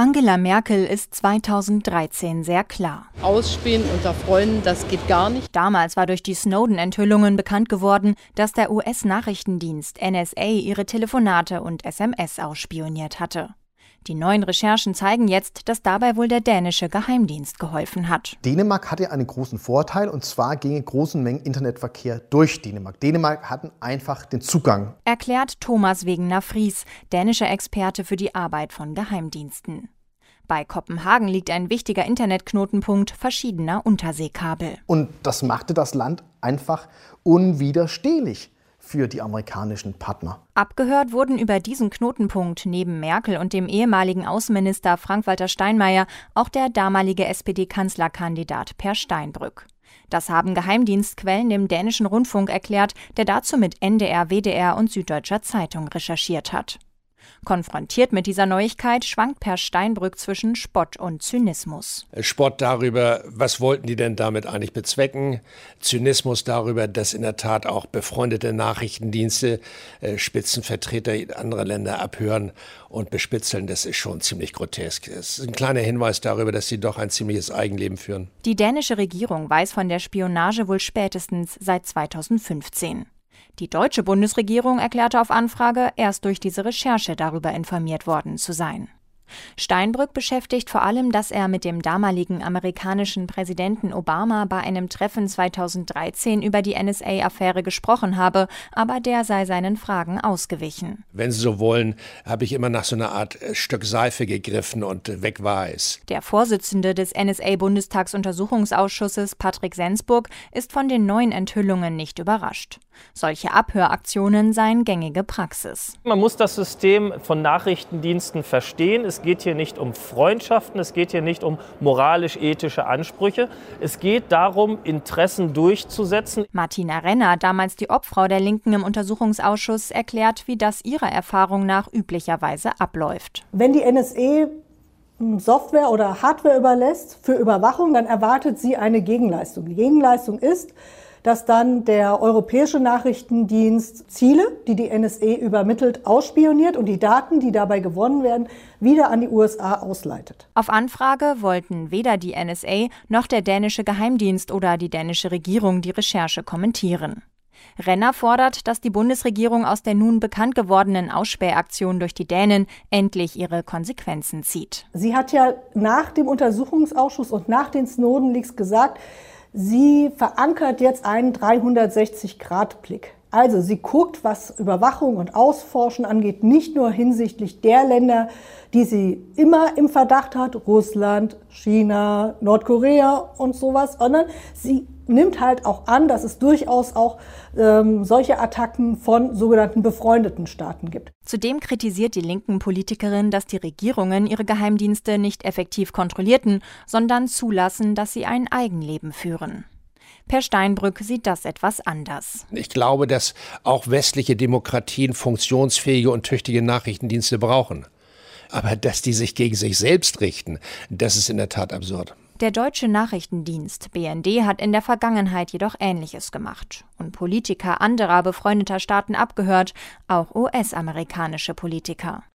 Angela Merkel ist 2013 sehr klar. Ausspähen unter Freunden, das geht gar nicht. Damals war durch die Snowden-Enthüllungen bekannt geworden, dass der US-Nachrichtendienst NSA ihre Telefonate und SMS ausspioniert hatte. Die neuen Recherchen zeigen jetzt, dass dabei wohl der dänische Geheimdienst geholfen hat. Dänemark hatte einen großen Vorteil, und zwar ginge großen Mengen Internetverkehr durch Dänemark. Dänemark hatten einfach den Zugang. Erklärt Thomas Wegener-Fries, dänischer Experte für die Arbeit von Geheimdiensten. Bei Kopenhagen liegt ein wichtiger Internetknotenpunkt verschiedener Unterseekabel. Und das machte das Land einfach unwiderstehlich für die amerikanischen Partner. Abgehört wurden über diesen Knotenpunkt neben Merkel und dem ehemaligen Außenminister Frank-Walter Steinmeier auch der damalige SPD-Kanzlerkandidat Per Steinbrück. Das haben Geheimdienstquellen dem dänischen Rundfunk erklärt, der dazu mit NDR, WDR und Süddeutscher Zeitung recherchiert hat. Konfrontiert mit dieser Neuigkeit schwankt Per Steinbrück zwischen Spott und Zynismus. Spott darüber, was wollten die denn damit eigentlich bezwecken? Zynismus darüber, dass in der Tat auch befreundete Nachrichtendienste Spitzenvertreter anderer Länder abhören und bespitzeln. Das ist schon ziemlich grotesk. Es ist ein kleiner Hinweis darüber, dass sie doch ein ziemliches Eigenleben führen. Die dänische Regierung weiß von der Spionage wohl spätestens seit 2015. Die deutsche Bundesregierung erklärte auf Anfrage, erst durch diese Recherche darüber informiert worden zu sein. Steinbrück beschäftigt vor allem, dass er mit dem damaligen amerikanischen Präsidenten Obama bei einem Treffen 2013 über die NSA-Affäre gesprochen habe, aber der sei seinen Fragen ausgewichen. Wenn Sie so wollen, habe ich immer nach so einer Art Stück Seife gegriffen und weg war es. Der Vorsitzende des NSA-Bundestagsuntersuchungsausschusses, Patrick Sensburg, ist von den neuen Enthüllungen nicht überrascht. Solche Abhöraktionen seien gängige Praxis. Man muss das System von Nachrichtendiensten verstehen. Es geht hier nicht um Freundschaften, es geht hier nicht um moralisch-ethische Ansprüche. Es geht darum, Interessen durchzusetzen. Martina Renner, damals die Obfrau der Linken im Untersuchungsausschuss, erklärt, wie das ihrer Erfahrung nach üblicherweise abläuft. Wenn die NSA Software oder Hardware überlässt für Überwachung, dann erwartet sie eine Gegenleistung. Die Gegenleistung ist, dass dann der europäische Nachrichtendienst Ziele, die die NSA übermittelt, ausspioniert und die Daten, die dabei gewonnen werden, wieder an die USA ausleitet. Auf Anfrage wollten weder die NSA noch der dänische Geheimdienst oder die dänische Regierung die Recherche kommentieren. Renner fordert, dass die Bundesregierung aus der nun bekannt gewordenen Ausspähaktion durch die Dänen endlich ihre Konsequenzen zieht. Sie hat ja nach dem Untersuchungsausschuss und nach den Snowden-Leaks gesagt, sie verankert jetzt einen 360-Grad-Blick. Also sie guckt, was Überwachung und Ausforschen angeht, nicht nur hinsichtlich der Länder, die sie immer im Verdacht hat, Russland, China, Nordkorea und sowas, sondern sie nimmt halt auch an, dass es durchaus auch solche Attacken von sogenannten befreundeten Staaten gibt. Zudem kritisiert die linken Politikerin, dass die Regierungen ihre Geheimdienste nicht effektiv kontrollierten, sondern zulassen, dass sie ein Eigenleben führen. Per Steinbrück sieht das etwas anders. Ich glaube, dass auch westliche Demokratien funktionsfähige und tüchtige Nachrichtendienste brauchen. Aber dass die sich gegen sich selbst richten, das ist in der Tat absurd. Der deutsche Nachrichtendienst BND hat in der Vergangenheit jedoch Ähnliches gemacht und Politiker anderer befreundeter Staaten abgehört, auch US-amerikanische Politiker.